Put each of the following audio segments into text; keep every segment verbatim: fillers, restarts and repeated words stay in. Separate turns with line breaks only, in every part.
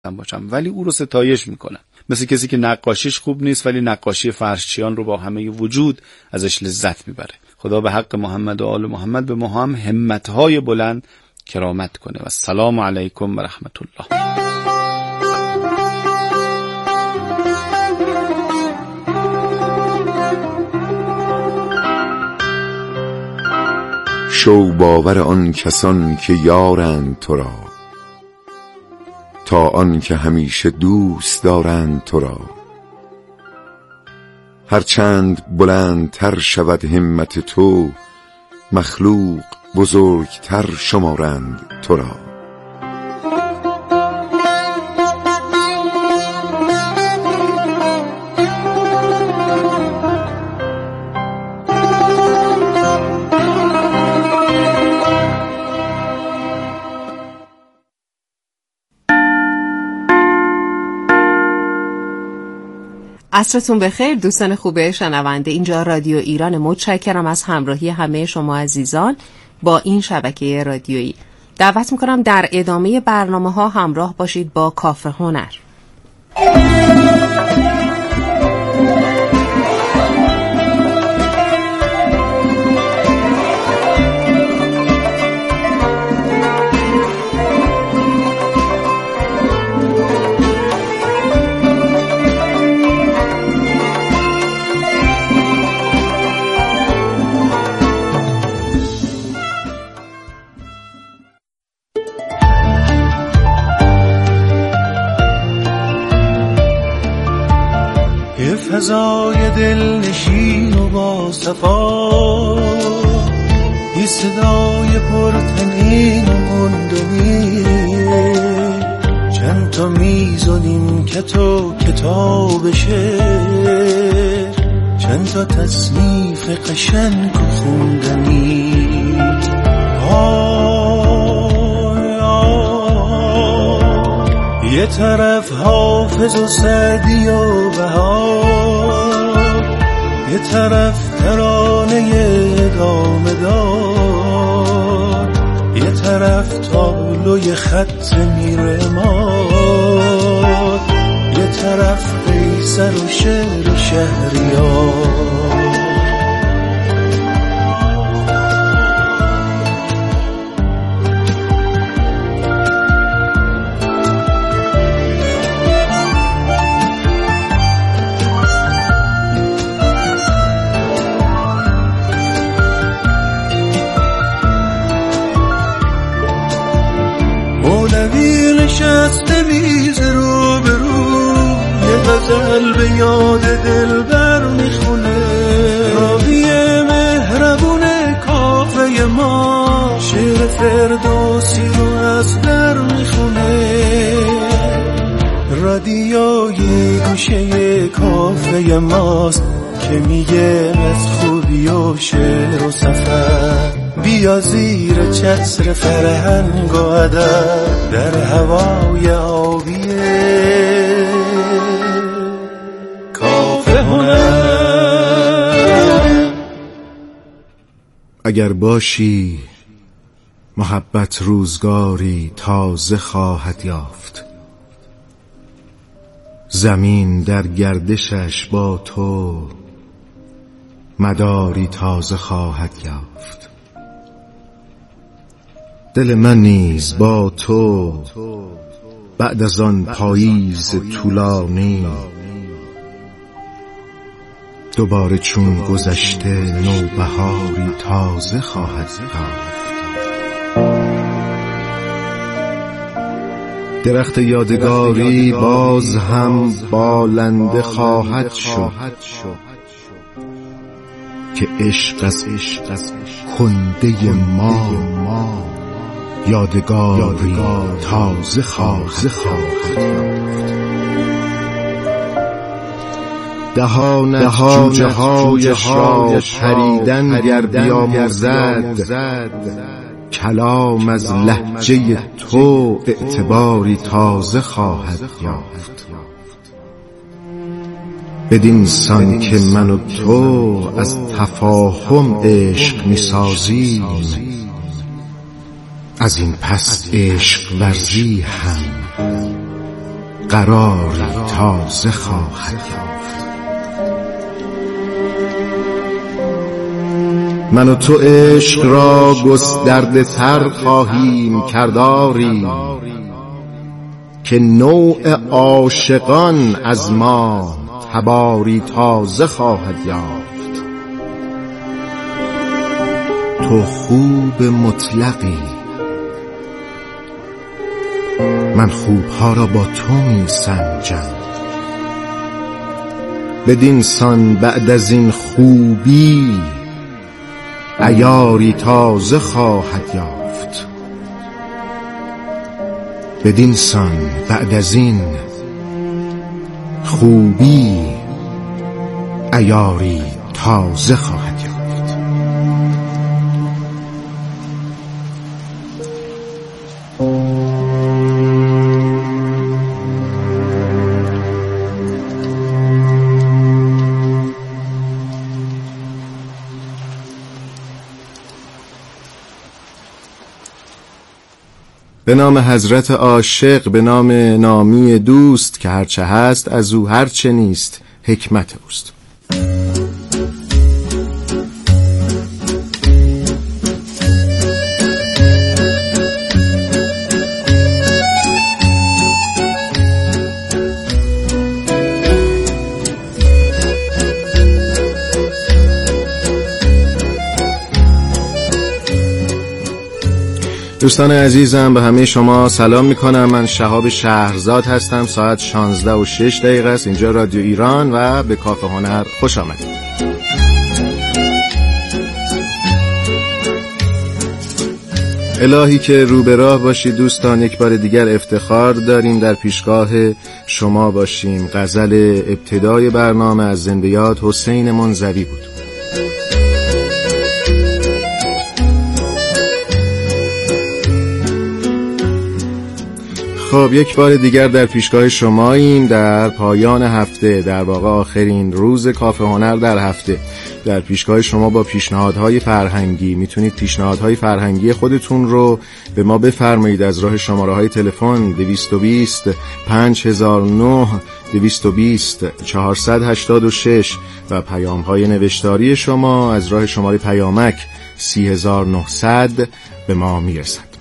باشم، ولی او رو ستایش میکنم. مثل کسی که نقاشیش خوب نیست ولی نقاشی فرشچیان رو با همه وجود ازش لذت میبره. خدا به حق محمد و آل محمد به ما هم همتهای بلند کرامت کنه. و السلام علیکم و رحمت الله.
شو باور آن کسان که یارند تو را، تا آن که همیشه دوست دارند تو را. هرچند بلندتر شود همت تو، مخلوق بزرگتر شمارند تو را.
عصرتون بخیر دوستان خوبه شنونده. اینجا رادیو ایران. متشکرم از همراهی همه شما عزیزان با این شبکه رادیویی. دعوت میکنم در ادامه برنامه ها همراه باشید با کافه هنر.
فضای دل نشین و با صفا، یه صدای پرتنین و مندمی، چند تا میزونیم که تو کتاب شعر، چند تا تصنیف قشنگ و خوندنی. آی آی یه طرف حافظ و سعدی و بهار، یه طرف ترانه ادامه دار، یه طرف تابلوی خط میرماد، یه طرف قیصر و شعر و شهریار. نشسته میز رو به رو، یه غزل به یاد دلبر میخونه، راوی مهربون کافه ما شعر فردوسی رو از در میخونه. رادیوی گوشه کافه ماست که میگه از خوبی و شعر و سفر، بیا زیر چتر فرهنگ و ادب در هوای آبیه کافه هنر.
اگر باشی محبت روزگاری تازه خواهد یافت، زمین در گردشش با تو مداری تازه خواهد یافت. دل من نیز با تو بعد از آن پاییز طولانی، دوباره چون گذشته نوبهاری تازه خواهد یافت. درخت یادگاری باز هم بالنده خواهد شد، که عشق از کنده ما یادگاری تازه خواهد یافت. دهانت جوجه هایش را پریدن گر بیاموزد، کلام از لهجه تو اعتباری تازه خواهد یافت. بدین سان که من و تو از تفاهم عشق می‌سازیم، از این پس عشق ورزی هم قراری تازه خواهد یافت. من و تو عشق را گسترده تر خواهیم کرداری، که نوع عاشقان از ما تباری تازه خواهد یافت. تو خوب مطلقی، من خوبها را با تو می سنجم. بدین سان بعد از این خوبی عیاری تازه خواهد یافت. بدین سان بعد از این خوبی عیاری تازه خواهد یافت. به نام حضرت عاشق، به نام نامی دوست، که هرچه هست از او هرچه نیست حکمت اوست. دوستان عزیزم، به همه شما سلام میکنم. من شهاب شهرزاد هستم. ساعت شانزده و شش دقیقه است. اینجا رادیو ایران و به کافه هنر خوش آمدید. الهی که رو به راه باشید دوستان. یک بار دیگر افتخار داریم در پیشگاه شما باشیم. غزل ابتدای برنامه از زنده یاد حسین منزوی بود. خب یک بار دیگر در پیشگاه شماییم در پایان هفته، در واقع آخرین روز کافه هنر در هفته. در پیشگاه شما با پیشنهادهای فرهنگی. میتونید پیشنهادهای فرهنگی خودتون رو به ما بفرمایید از راه شماره های تلفن دویست و بیست پنج هزار و نه، دویست و بیست چهارصد و هشتاد و شش و پیام های نوشتاری شما از راه شماره پیامک سی هزار و نهصد به ما میرسد.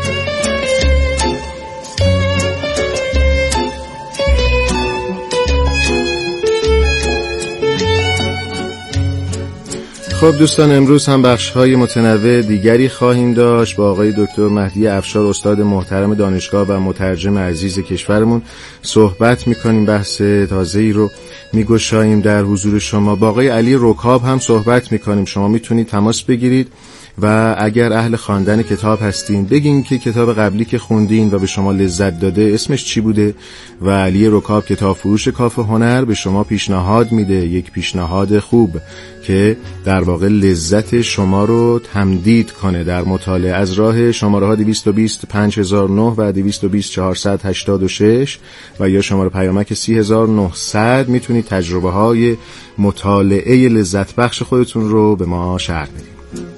خب دوستان، امروز هم بخش‌های متنوع دیگری خواهیم داشت. با آقای دکتر مهدی افشار، استاد محترم دانشگاه و مترجم عزیز کشورمون صحبت می‌کنیم. بحث تازه‌ای رو می‌گشاییم در حضور شما. با آقای علی رکاب هم صحبت می‌کنیم. شما می‌تونید تماس بگیرید و اگر اهل خواندن کتاب هستین بگین که کتاب قبلی که خوندین و به شما لذت داده اسمش چی بوده و علی رکاب کتاب فروش کافه هنر به شما پیشنهاد میده، یک پیشنهاد خوب که در واقع لذت شما رو تمدید کنه در مطالعه. از راه شماره ها دویست و بیست پنج هزار و نه و دویست و بیست چهارصد و هشتاد و شش و یا شماره پیامک سی هزار و نهصد میتونید تجربه های مطالعه لذت بخش خودتون رو به ما شرح بدید.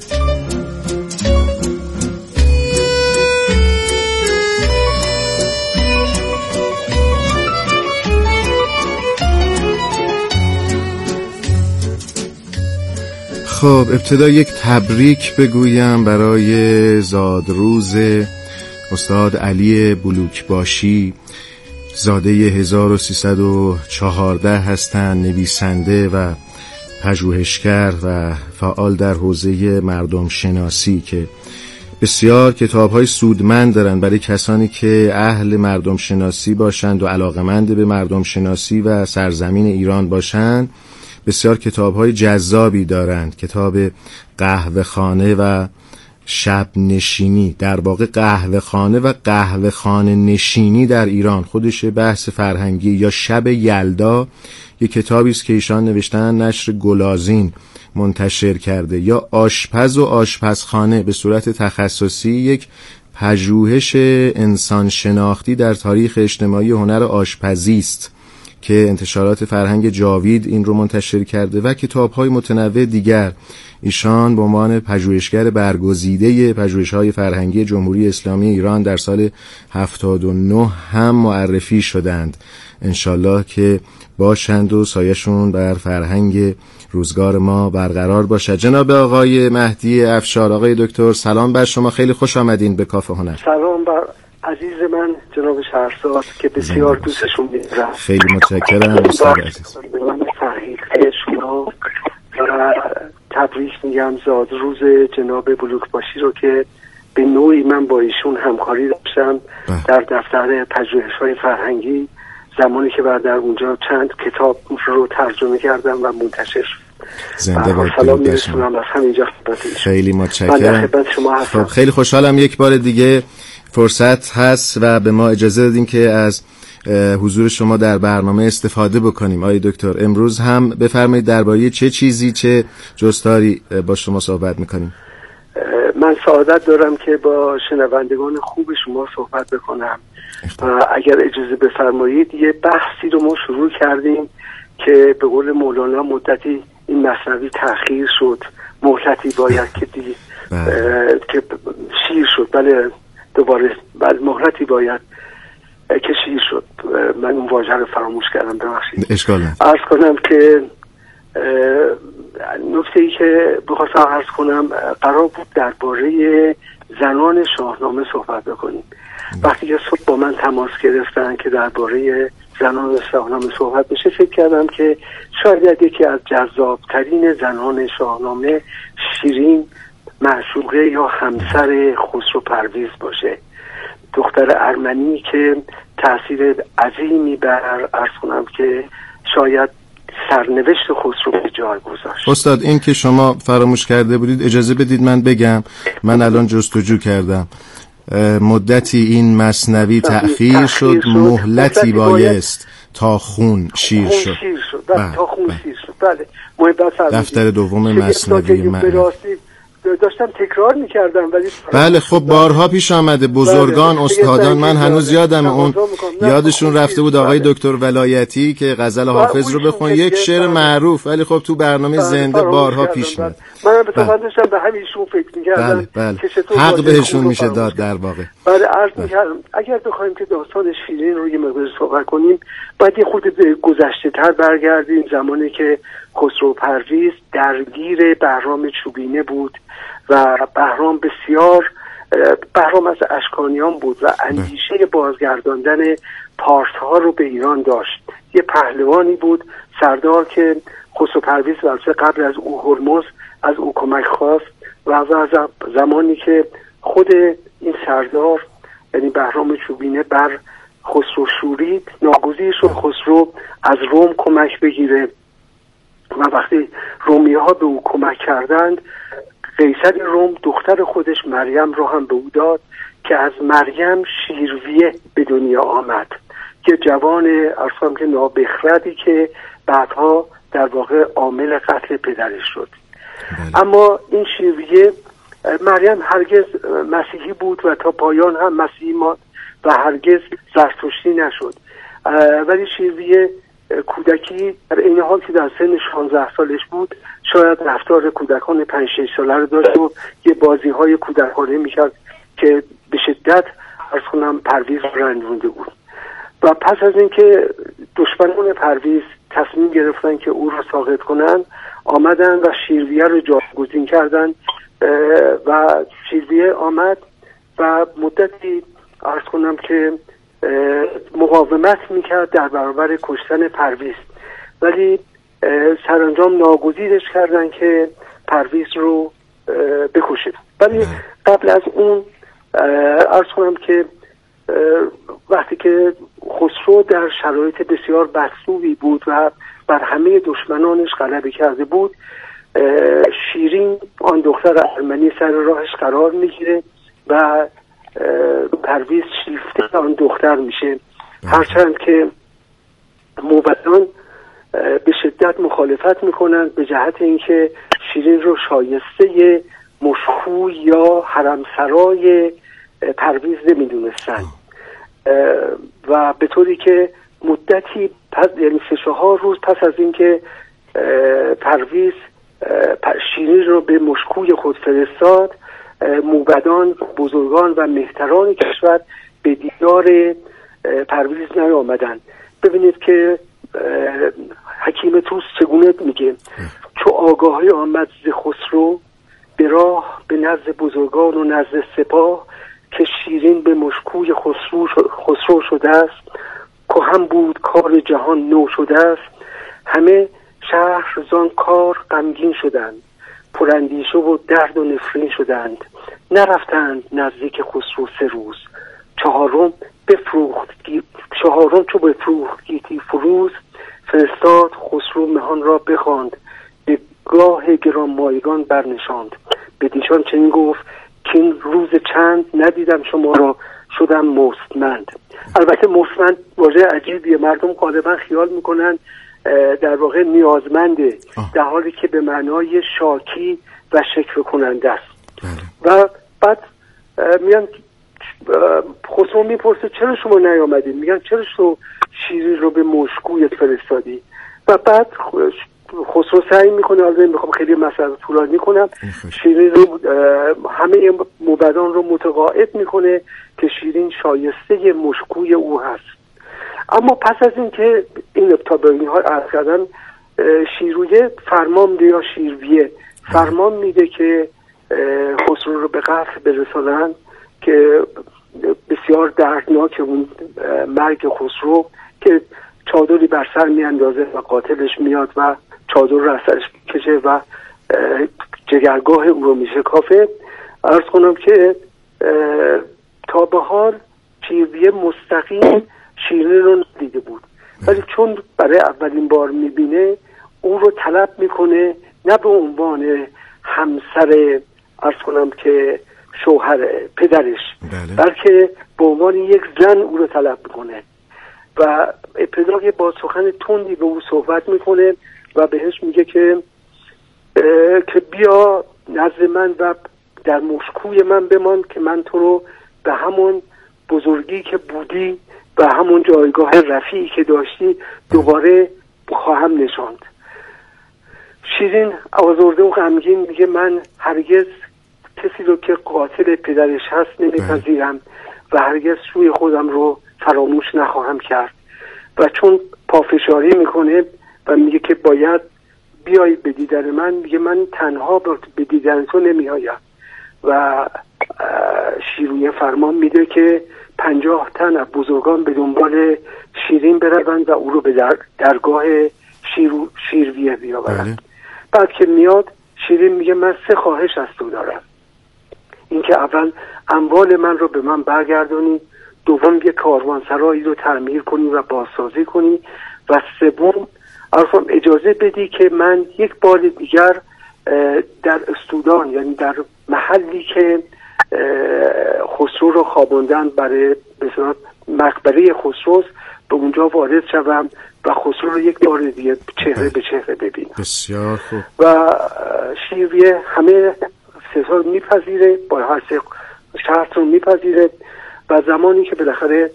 خب ابتدا یک تبریک بگویم برای زادروز استاد علی بلوکباشی. زاده هزار و سیصد و چهارده هستند، نویسنده و پژوهشگر و فعال در حوزه مردم شناسی که بسیار کتاب‌های سودمند دارن برای کسانی که اهل مردم شناسی باشند و علاقمند به مردم شناسی و سرزمین ایران باشند. بسیار کتاب‌های جذابی دارند. کتاب قهوه خانه و شب نشینی، در واقع قهوه خانه و قهوه خانه نشینی در ایران، خودش بحث فرهنگی. یا شب یلدا، یک کتابی است که ایشان نوشتن، نشر گلازین منتشر کرده. یا آشپز و آشپزخانه، به صورت تخصصی یک پژوهش انسان شناختی در تاریخ اجتماعی هنر آشپزی است که انتشارات فرهنگ جاوید این رو منتشر کرده. و کتاب‌های متنوع دیگر. ایشان به عنوان پژوهشگر برگزیده پژوهش‌های فرهنگی جمهوری اسلامی ایران در سال هفتاد و نه هم معرفی شدند. انشالله که باشند و سایشون بر فرهنگ روزگار ما برقرار باشد. جناب آقای مهدی افشار، آقای دکتر، سلام بر شما، خیلی خوش آمدین به کافه هنر.
سلام بر عزیز من جناب شهرزاد که بسیار دوستشون می‌دارم.
خیلی متشکرم استاد عزیز.
و تبریک میگم زاد روز جناب بلوکباشی رو که به نوعی من با ایشون همکاری داشتم در دفتر پژوهش‌های فرهنگی، زمانی که بعد در اونجا چند کتاب رو ترجمه کردم و منتشر.
زنده باد.
سلام میرسونم از همینجا.
خیلی متشکرم. خب خیلی خوشحالم یک بار دیگه فرصت هست و به ما اجازه دادین که از حضور شما در برنامه استفاده بکنیم. آقای دکتر، امروز هم بفرمایید درباره چه چیزی، چه جستاری با شما صحبت میکنیم؟
من سعادت دارم که با شنوندگان خوب شما صحبت بکنم و اگر اجازه بفرمایید یه بحثی رو ما شروع کردیم که به قول مولانا مدتی این مثنوی تأخیر شد، مهلتی باید که دی که شیر شد. بله دوباره بله مهلتی باید که شیر شد. من اون واژه رو فراموش کردم، ببخشید.
اشکال نداره.
عرض کنم که نکته ای که بخواستم عرض کنم، قرار بود درباره زنان شاهنامه صحبت بکنیم. وقتی که صبح با من تماس گرفتن که درباره زنان شاهنامه صحبت بشه، فکر کردم که شاید یکی از جذابترین زنان شاهنامه شیرین معشوقه یا همسر خسرو پرویز باشه، دختر ارمنی که تأثیر عظیمی بر عرض کنم که شاید سرنوشت خسرو به جای گذاشت.
استاد، این که شما فراموش کرده بودید اجازه بدید من بگم. من الان جستجو کردم، مدتی این مثنوی تأخیر شد، مهلتی بایست تا خون شیر شد.
شیر شد. بله تا خون شیر شد. بله محبت
دفتر دوم مثنوی من
داشتم تکرار میکردم ولی
بله خب بارها پیش آمده. بزرگان استادان من هنوز یادم اون یادشون رفته بود. آقای دکتر ولایتی که غزل حافظ رو بخون، یک شعر معروف، ولی خب تو برنامه زنده بارها پیش میاد.
من به داشتم به همیشون فکر میکردم
که چطور حق بهشون میشه داد در واقع.
بله عرض میکردم اگر بخوایم که داستان شیرین رو یه مقدار صحبت کنیم باید یه خود گذشته تر برگردیم، زمانی که خسرو پرویز درگیر بهرام چوبینه بود و بهرام بسیار بهرام از اشکانیان بود و اندیشه بازگرداندن پارس ها رو به ایران داشت. یه پهلوانی بود سردار که خسرو پرویز قبل از او هرمز از او کمک خواست و زمانی که خود این سردار یعنی بهرام چوبینه بر خسرو شورید، ناگزیر شد خسرو از روم کمک بگیره و وقتی رومی ها به او کمک کردند، قیصر روم دختر خودش مریم رو هم به او داد که از مریم شیرویه به دنیا آمد که جوان ارسام که نابخردی که بعدها در واقع عامل قتل پدرش شد. بله. اما این شیرویه مریم هرگز مسیحی بود و تا پایان هم مسیحی ماند و هرگز زرتشتی نشد، ولی شیرویه کودکی در این حال که در سن شانزده سالش بود شاید رفتار کودکان پنج شش ساله رو داشت و یه بازی های کودکانه میکرد که به شدت عرض کنم پرویز رنجونده بود. و پس از اینکه دشمنان پرویز تصمیم گرفتن که او را ساقط کنن، آمدن و شیرویه رو جایگزین کردن و شیرویه آمد و مدتی عرض کنم که مقاومت میکرد در برابر کشتن پرویز، ولی سرانجام ناگزیرش کردن که پرویز رو بکشه. ولی قبل از اون عرض کنم که وقتی که خسرو در شرایط بسیار بدسوری بود و بر همه دشمنانش غلبه کرده بود، شیرین آن دختر ارمنی سر راهش قرار میگیره و پرویز شیفته آن دختر میشه، هرچند که موبدان به شدت مخالفت میکنن به جهت اینکه شیرین رو شایسته مشخو یا حرمسرای پرویز نمیدونستن و به طوری که مدتی پس یعنی سه چهار روز پس از اینکه پرویز شیرین رو به مشکوی خود فرستاد. موبدان، بزرگان و مهتران کشور به دیدار پرویز نیامدند. ببینید که حکیم طوس چگونه میگه: چو آگاهی آمد ز خسرو، به راه به نزد بزرگان و نزد سپاه، که شیرین به مشکوی خسرو, خسرو شده است. که هم بود کار جهان نو شده است. همه شهر زان کار غمگین شدند، پراندیشه و درد و نفرین شدند. نرفتند نزدیک خسرو سه روز، چهارم بفروخت چهارم چو بفروخت گیتی فروز. فرستاد خسرو مهان را بخواند، به گاه گرانمایگان برنشاند. به دیشان چنین گفت که این روز چند، ندیدم شما را شدم مستمند. البته مستمند واژه عجیبیه، مردم غالبا خیال میکنن در واقع نیازمنده، در حالی که به معنای شاکی و شکر کننده است. و بعد میان خسرو میپرسه چرا شما نیامدید؟ میگن چرا شما شیرین رو به مشکویت فرستادی؟ و بعد خسرو سعی میکنه، حالا میخوام خیلی مسئله طولانی کنم، شیرین رو همه موبدان رو متقاعد میکنه که شیرین شایسته مشکوی او هست. اما پس از این که این تا به این ها عرض کردن، شیرویه فرمان میده یا شیرویه فرمان میده که خسرو رو به قتل برسانن، که بسیار دردناک اون مرگ خسرو که چادری بر سر میاندازه و قاتلش میاد و چادر رو از سرش میکشه و جگرگاه او رو میشکافه. عرض کنم که تا به حال شیرویه مستقیم شیرین رو ندیده بود، ولی چون برای اولین بار میبینه او رو طلب میکنه، نه به عنوان همسر عرض کنم که شوهر پدرش، بله. بلکه به عنوان یک زن او رو طلب میکنه و ابتدا با سخن تندی به او صحبت میکنه و بهش میگه که که بیا نزد من و در مشکوی من بمان، که من تو رو به همون بزرگی که بودی و همون جایگاه رفیعی که داشتی دوباره خواهم نشاند. شیرین آزرده و غمگین میگه من هرگز کسی رو که قاتل پدرش هست نمیپذیرم و هرگز روی خودم رو فراموش نخواهم کرد. و چون پافشاری میکنه و میگه که باید بیای به دیدن من، میگه من تنها به دیدن تو نمیایم و شیرویه فرمان میده که پنجاه تن از بزرگان به دنبال شیرین بروند و او رو به در درگاه شیرو شیرویه بیاورند. بعد که میاد شیرین میگه من سه خواهش از تو دارم: اینکه اول اموال من رو به من برگردونی، دوم یک کاروانسرایی رو تعمیر کنی و بازسازی کنی، و سوم عرفم اجازه بدی که من یک بار دیگر در استودان، یعنی در محلی که خسرو رو خوابوندن برای مثلا مقبره خسروست، به اونجا وارد شوم و خسرو رو یک بار دیگه چهره به چهره ببینم.
بسیار خوب.
و شیرویه همه سه میپذیره، با هر سه شرط رو میپذیره و زمانی که بالاخره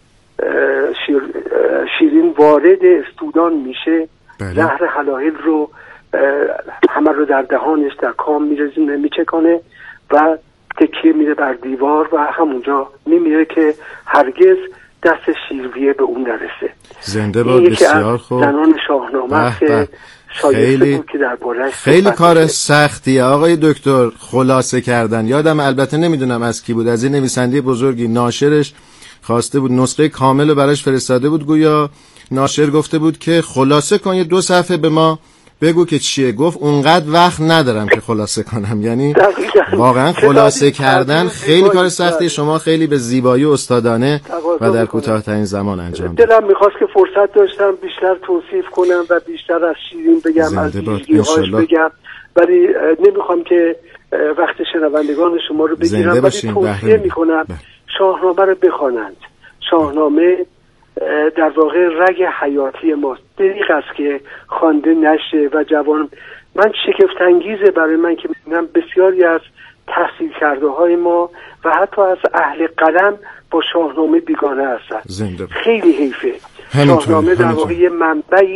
شیر شیرین وارد استودان میشه، زهر حلایل رو همه رو در دهانش در کام میرزونه، میچکانه و تکیه میره بر دیوار و همونجا میمیره که هرگز دست شیرویه به اون نرسه.
زنده باد. بسیار خوب.
زنان شاهنامه که
خیلی
بود که در
خیلی کار سختیه آقای دکتر خلاصه کردن. یادم البته نمیدونم از کی بود، از این نویسنده بزرگی، ناشرش خواسته بود نسخه کامل رو براش فرستاده بود، گویا ناشر گفته بود که خلاصه کن، یه دو صفحه به ما بگو که چیه. گفت اونقدر وقت ندارم که خلاصه کنم. یعنی واقعا خلاصه کردن خیلی کار سختی، شما خیلی به زیبایی استادانه و در کوتاه‌ترین زمان انجام دادید.
دلم می‌خواست که فرصت داشتم بیشتر توصیف کنم و بیشتر از شیرین بگم، از ویژگی‌هاش بگم، ولی نمی‌خوام که وقت شنوندگان شما رو بگیرم، ولی توصیه می‌کنم شاهنامه رو بخوانند. شاهنامه در واقع رگ حیاتی ماست. دریغ است که خوانده نشه و جوان. من شگفت انگیزه برای من که می‌بینم بسیاری از تحصیل کرده های ما و حتی از اهل قلم با شاهنامه بیگانه هستند. خیلی حیفه. شاهنامه در واقع یه منبعی است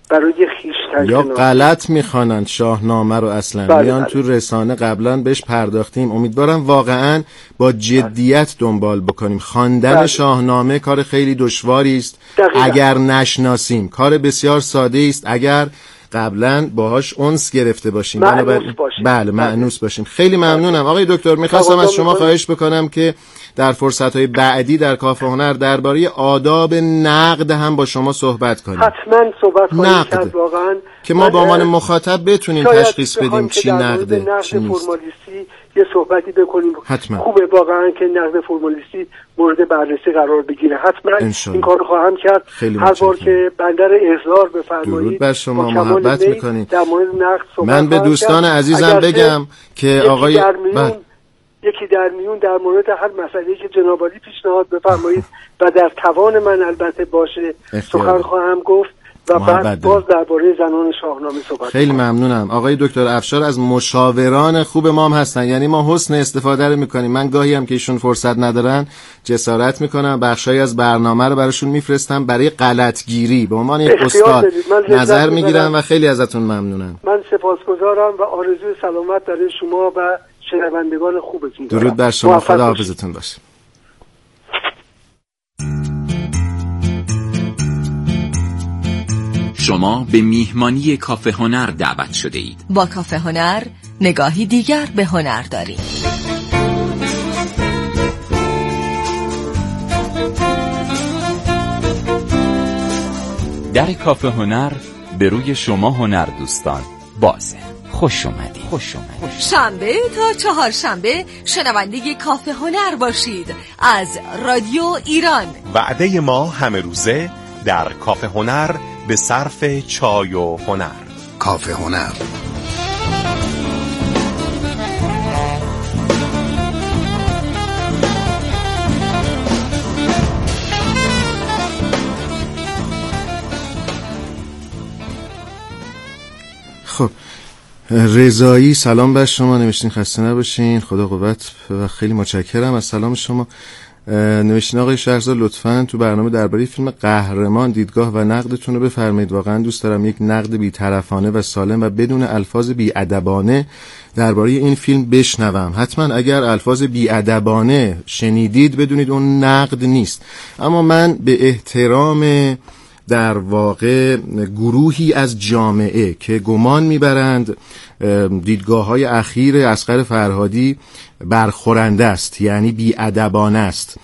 برای خویشتن
یا
شناسی.
غلط میخوانند شاهنامه رو اصلا
بله
میان
بله.
تو رسانه قبلا بهش پرداختیم. امیدوارم واقعا با جدیت دنبال بکنیم. خواندن
بله.
شاهنامه کار خیلی دشواری است
دقیقا.
اگر نشناسیم، کار بسیار ساده است اگر قبلا باهاش انس گرفته باشیم،
معنوس باشیم.
بله معنوس باشیم. خیلی ممنونم آقای دکتر. میخواستم از شما خواهش بکنم که در فرصت‌های بعدی در کافه هنر درباره آداب نقد هم با شما صحبت کنیم.
حتما صحبت خواهیم کرد واقعا،
که ما به عنوان مخاطب بتونیم تشخیص بدیم چی نقده
نقد
چی نیست.
فرمالیستی یه صحبتی بکنیم.
حتما.
خوبه واقعا که نقد فرمالیستی مورد بررسی قرار بگیره. حتما این کارو خواهم کرد. هر بار که بندر اظهار بفرمایید
درود بر شما، محبت میکنید.
در مورد نقد صحبت
من به دوستان عزیزم بگم که آقای
یکی در میون در مورد هر مسئله‌ای که جناب عالی پیشنهاد بفرمایید و در توان من البته باشه سخن خواهم گفت و بعد باز درباره زنان شاهنامه صحبت.
خیلی ممنونم. آقای دکتر افشار از مشاوران خوب ما هم هستن، یعنی ما حسن استفاده رو میکنیم. من گاهی هم که ایشون فرصت ندارن جسارت میکنم بخشایی از برنامه رو براشون میفرستم برای غلطگیری به عنوان یک استاد نظر میگیرم و خیلی ازتون ممنونم.
من سپاسگزارم و آرزوی سلامت برای شما و شنوندگان خوبتون دارم.
درود بر شما، خدا حافظتون باشه.
شما به میهمانی کافه هنر دعوت شده اید.
با کافه هنر نگاهی دیگر به هنر داریم.
در کافه هنر به روی شما هنر دوستان بازه. خوش اومدید. خوش اومدید.
شنبه تا چهارشنبه شنونده کافه هنر باشید از رادیو ایران.
وعده ما همه روزه در کافه هنر به صرف چای و هنر.
کافه هنر.
خب رضایی سلام بر شما، نوشتین خسته نباشین، خدا قوت و خیلی متشکرم از سلام شما. نوشتین آقای شهرزاد لطفاً تو برنامه درباره فیلم قهرمان دیدگاه و نقدتون رو بفرمایید. واقعا دوست دارم یک نقد بی‌طرفانه و سالم و بدون الفاظ بی‌ادبانه درباره این فیلم بشنوم. حتما اگر الفاظ بی‌ادبانه شنیدید بدونید اون نقد نیست، اما من به احترام در واقع گروهی از جامعه که گمان میبرند دیدگاه‌های اخیر اصغر فرهادی برخورنده است، یعنی بی‌ادبانه است،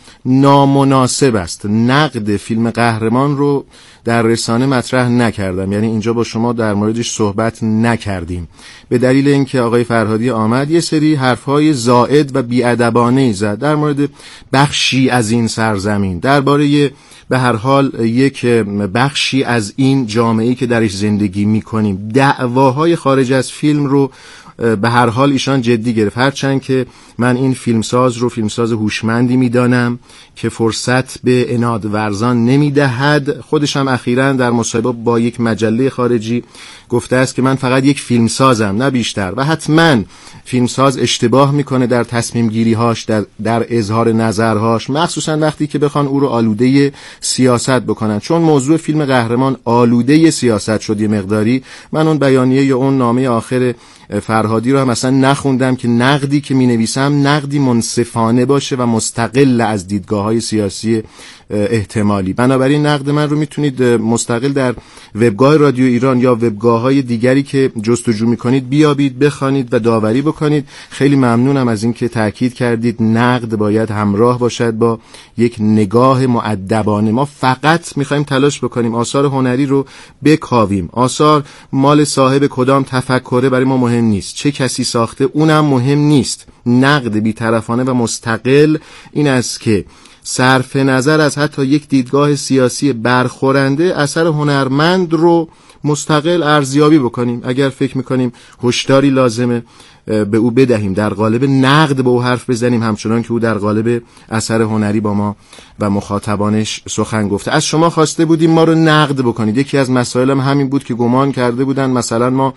نامناسب است، نقد فیلم قهرمان رو در رسانه مطرح نکردم. یعنی اینجا با شما در موردش صحبت نکردیم به دلیل اینکه آقای فرهادی آمد یه سری حرف‌های زائد و بی‌ادبانه‌ای زد در مورد بخشی از این سرزمین، درباره به هر حال یک بخشی از این جامعه‌ای که درش زندگی می‌کنیم. دعواهای خارج از فیلم رو به هر حال ایشان جدی گرفت، هرچند که من این فیلمساز رو فیلمساز هوشمندی میدانم که فرصت به عناد ورزان نمیدهد. خودش هم اخیراً در مصاحبه با یک مجله خارجی گفته است که من فقط یک فیلمسازم نه بیشتر، و حتما فیلمساز اشتباه میکنه در تصمیم گیری هاش، در, در اظهار نظرهاش، مخصوصا وقتی که بخوان او رو آلوده سیاست بکنن. چون موضوع فیلم قهرمان آلوده سیاست شد یه مقداری، من اون بیانیه یا اون نامه آخر فرهادی رو هم اصلا نخوندم که نقدی که می نویسم نقدی منصفانه باشه و مستقل از دیدگاه‌های سیاسی احتمالی. بنابراین نقد من رو میتونید مستقل در وبگاه رادیو ایران یا وبگاه‌های دیگری که جستجو میکنید بیابید، بخوانید و داوری بکنید. خیلی ممنونم از اینکه تاکید کردید نقد باید همراه باشد با یک نگاه مؤدبانه. ما فقط میخوایم تلاش بکنیم آثار هنری رو بکاویم. آثار مال صاحب کدام تفکره برای ما مهم نیست، چه کسی ساخته اونم مهم نیست. نقد بی‌طرفانه و مستقل این است که صرف نظر از حتی یک دیدگاه سیاسی برخورنده اثر هنرمند رو مستقل ارزیابی بکنیم. اگر فکر میکنیم هشداری لازمه به او بدهیم، در قالب نقد به او حرف بزنیم، همچنان که او در قالب اثر هنری با ما و مخاطبانش سخن گفته. از شما خواسته بودیم ما رو نقد بکنید. یکی از مسائلم همین بود که گمان کرده بودن مثلا ما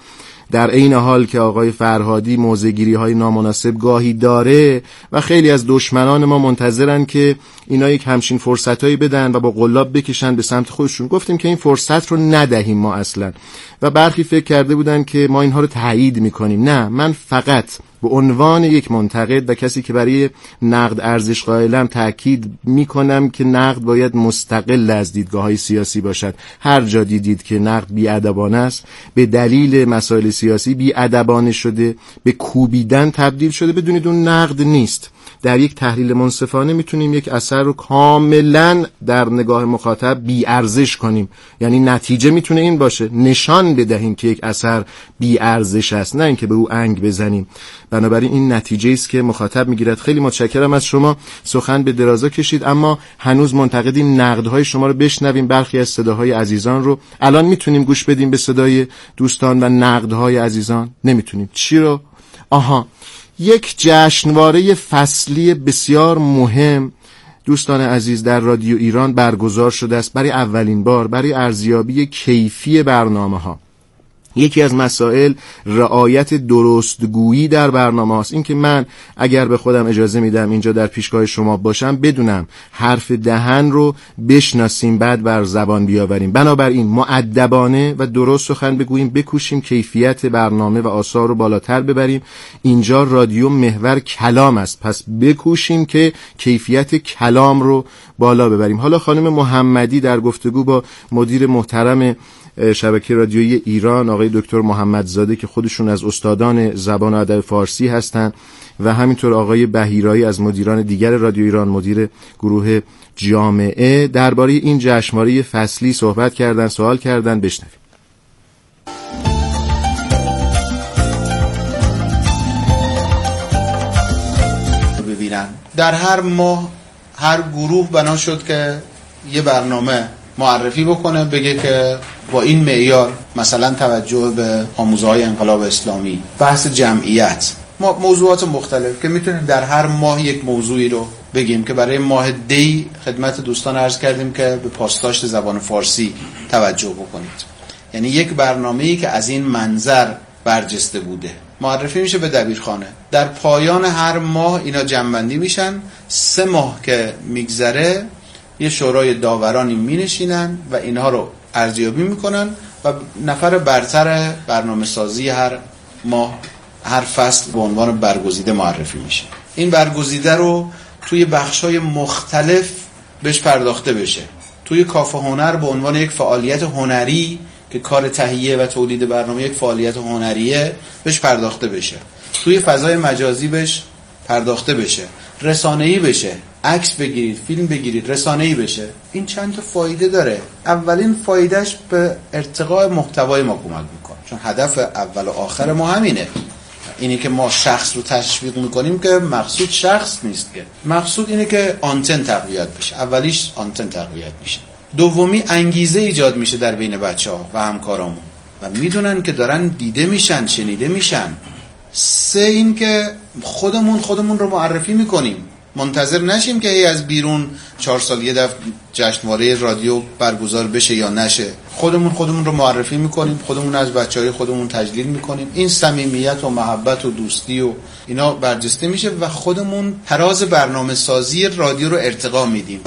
در عین حال که آقای فرهادی موضع‌گیری های نامناسب گاهی داره و خیلی از دشمنان ما منتظرن که اینا یک همچین فرصتایی بدن و با قلاب بکشن به سمت خودشون. گفتیم که این فرصت رو ندهیم ما اصلا، و برخی فکر کرده بودن که ما اینها رو تایید میکنیم. نه، من فقط به عنوان یک منتقد و کسی که برای نقد ارزش قائلم تأکید میکنم که نقد باید مستقل از دیدگاه‌های سیاسی باشد. هر جا دیدید که نقد بی‌ادبانه است، به دلیل مسائل سیاسی بی‌ادبانه شده، به کوبیدن تبدیل شده، بدونید اون نقد نیست. در یک تحلیل منصفانه میتونیم یک اثر رو کاملا در نگاه مخاطب بی ارزش کنیم. یعنی نتیجه میتونه این باشه، نشان بدهیم که یک اثر بی ارزش است، نه اینکه به او انگ بزنیم. بنابراین این نتیجه است که مخاطب میگیرد. خیلی متشکرم از شما، سخن به درازا کشید، اما هنوز منتقدیم نقدهای شما رو بشنویم. برخی از صداهای عزیزان رو الان میتونیم گوش بدیم، به صدای دوستان و نقدهای عزیزان نمیتونیم. چی رو؟ آها، یک جشنواره فصلی بسیار مهم دوستان عزیز در رادیو ایران برگزار شده است برای اولین بار برای ارزیابی کیفی برنامه ها. یکی از مسائل رعایت درستگویی در برنامه هاست. این که من اگر به خودم اجازه میدم اینجا در پیشگاه شما باشم، بدونم حرف دهن رو بشناسیم بعد بر زبان بیاوریم. بنابراین مؤدبانه و درست سخن بگوییم، بکوشیم کیفیت برنامه و آثار رو بالاتر ببریم. اینجا رادیو محور کلام است، پس بکوشیم که کیفیت کلام رو بالا ببریم. حالا خانم محمدی در گفتگو با مدیر محترم شبکه رادیویی ایران آقای دکتر محمدزاده که خودشون از استادان زبان و ادب فارسی هستند و همینطور آقای بهیرایی از مدیران دیگر رادیو ایران، مدیر گروه جامعه، درباره این جشنواره فصلی صحبت کردن، سوال کردن. بشنویم.
ببینن در هر ماه هر گروه بنا شد که یه برنامه معرفی بکنه، بگه که با این معیار مثلا توجه به آموزه‌های انقلاب اسلامی، بحث جمعیت، موضوعات مختلف که میتونیم در هر ماه یک موضوعی رو بگیم که برای ماه دی خدمت دوستان عرض کردیم که به پاسداشت زبان فارسی توجه بکنید. یعنی یک برنامه‌ای که از این منظر برجسته بوده معرفی میشه به دبیرخانه. در پایان هر ماه اینا جمع‌بندی میشن. سه ماه که میگذره یه شورای داورانی می نشینن و اینها رو ارزیابی میکنن و نفر برتر برنامه سازی هر ماه، هر فصل به عنوان برگزیده معرفی میشه. این برگزیده رو توی بخشای مختلف بهش پرداخته بشه. توی کافه هنر به عنوان یک فعالیت هنری که کار تهیه و تولید برنامه یک فعالیت هنریه بهش پرداخته بشه. توی فضای مجازی بهش پرداخته بشه، رسانه‌ای بشه، عکس بگیرید، فیلم بگیرید، رسانه‌ای بشه. این چند تا فایده داره. اولین فایدهش به ارتقاء محتوای ما کمک میکنه، چون هدف اول و آخر ما همینه. اینی که ما شخص رو تشویق میکنیم که مقصود شخص نیست، که مقصود اینه که آنتن تقویت بشه. اولیش آنتن تقویت میشه، دومی انگیزه ایجاد میشه در بین بچه‌ها و همکارامون و میدونن که دارن دیده میشن، شنیده میشن. سه این که خودمون خودمون رو معرفی میکنیم، منتظر نشیم که ای از بیرون چهار سال یه دفعه جشنواره رادیو برگزار بشه یا نشه. خودمون خودمون رو معرفی میکنیم، خودمون از بچهای خودمون تجلیل میکنیم. این صمیمیت و محبت و دوستی و اینا برجسته میشه و خودمون تراز برنامه سازی رادیو رو ارتقا میدیم.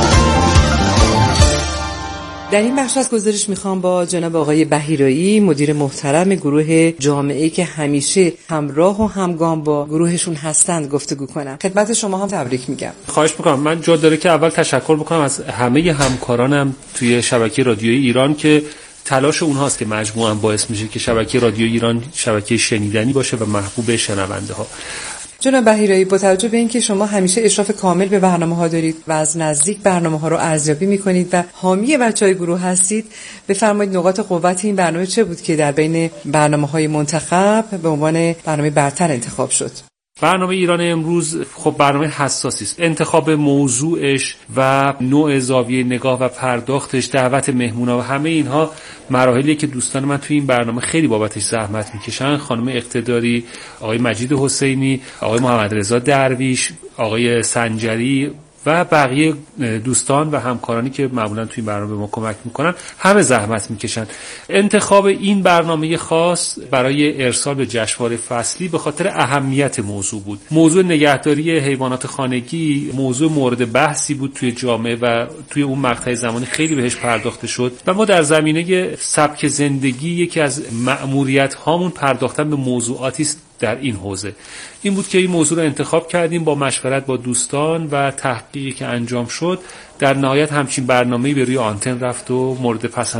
در این بخش از گزارش میخوام با جناب آقای بهیرایی، مدیر محترم گروه جامعه که همیشه همراه و همگام با گروهشون هستند، گفتگو کنم. خدمت شما هم تبریک میگم.
خواهش میکنم. من جا داره که اول تشکر بکنم از همه همکارانم توی شبکه رادیویی ایران که تلاش اونهاست که مجموعاً باعث میشه که شبکه رادیو ایران شبکه شنیدنی باشه و محبوب شنونده ها.
جناب بهیرایی، با توجه به اینکه شما همیشه اشراف کامل به برنامه‌ها دارید و از نزدیک برنامه‌ها رو ارزیابی می‌کنید و حامی بچه‌های گروه هستید، بفرمایید نقاط قوت این برنامه چه بود که در بین برنامه‌های منتخب به عنوان برنامه برتر انتخاب شد؟
برنامه ایران امروز خب برنامه حساسی است. انتخاب موضوعش و نوع زاویه نگاه و پرداختش، دعوت مهمونا و همه اینها مراحلی که دوستان من توی این برنامه خیلی بابتش زحمت میکشن. خانم اقتداری، آقای مجید حسینی، آقای محمد رضا درویش، آقای سنجری، و بقیه دوستان و همکارانی که معمولا توی این برنامه به ما کمک میکنن همه زحمت میکشن. انتخاب این برنامه خاص برای ارسال به جشنواره فصلی به خاطر اهمیت موضوع بود. موضوع نگهداری حیوانات خانگی موضوع مورد بحثی بود توی جامعه و توی اون مقطع زمانی خیلی بهش پرداخته شد و ما در زمینه سبک زندگی یکی از مأموریت هامون پرداختن به موضوعاتی در این حوزه. این بود که این موضوع رو انتخاب کردیم با مشورت با دوستان و تحقیقی که انجام شد. در نهایت همچین برنامه‌ای به روی آنتن رفت و مورد پسند